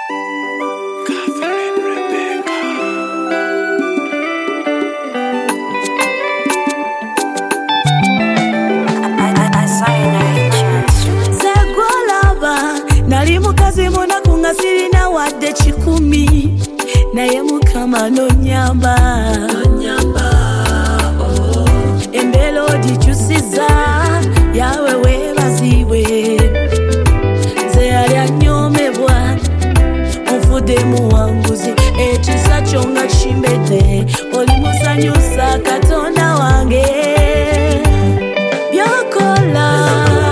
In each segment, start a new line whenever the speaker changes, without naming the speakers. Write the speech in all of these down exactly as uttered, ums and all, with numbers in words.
Sirina wadde chikumi naye mukama no nyamba nyamba oh embelo dichusiza yawe webaziwe ze yali anyomebwa mufude muwanguzi ekisa kyonga kimbedde oli musanyusa katonda wange byokola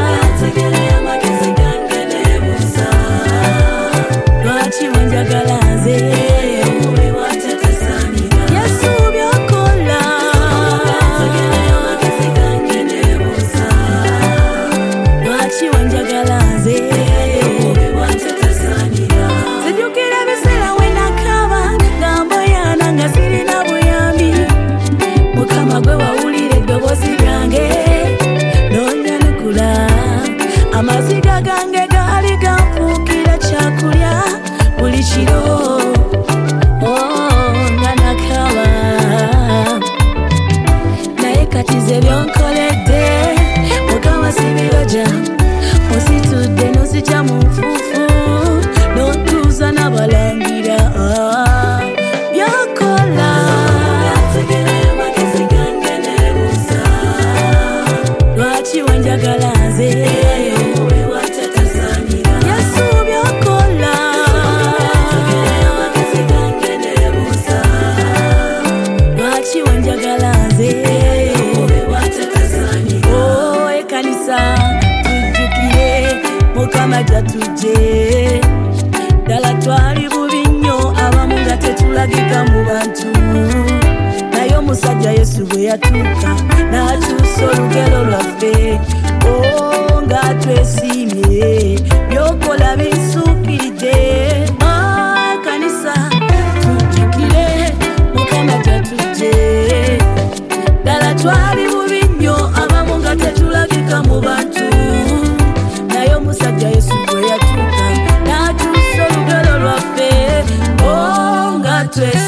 amaziga gange gali gamfukira kyakulya buli kiro oh nanakaba naye kati ze byonkoledde mukama sibiroja ositudde nosija mu nfuufu notuuza n'abalangira byokola lwaki wanjagala nze mukama jatuje dala twali bubi nnyo abamu nga tetulagika mu bantu naye omusajja Yesu bwe yatuuka n'atuusa olugero lwaffe o nga twesiimye byokola binsuukiridde kanisa tujjukire mukama jatuje dala twali bubi nnyo abamu nga tetulagika mu bantu omusajja Yesu bwe yatuuka n'atuusa olugero lwaffe o nga twe